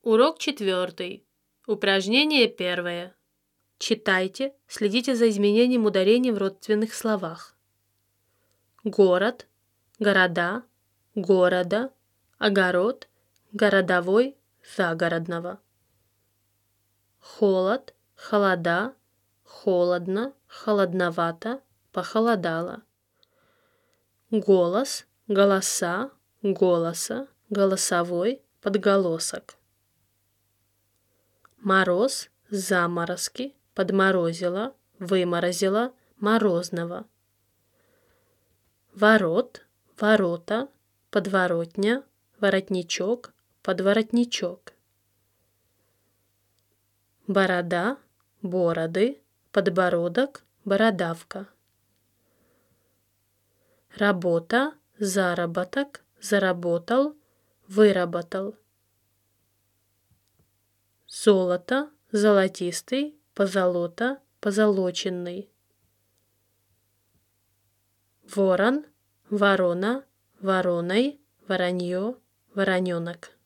Урок 4. Упражнение 1. Читайте, следите за изменением ударений в родственных словах. Город, города, города, огород, городовой, загородного. Холод, холода, холодно, холодновато, похолодало. Голос, голоса, голоса, голосовой, подголосок. Мороз, заморозки, подморозило, выморозило, морозного. Ворот, ворота, подворотня, воротничок, подворотничок. Борода, бороды, подбородок, бородавка. Работа, заработок, заработал, выработал. Золото, золотистый, позолота, позолоченный. Ворон, ворона, вороной, воронье, вороненок.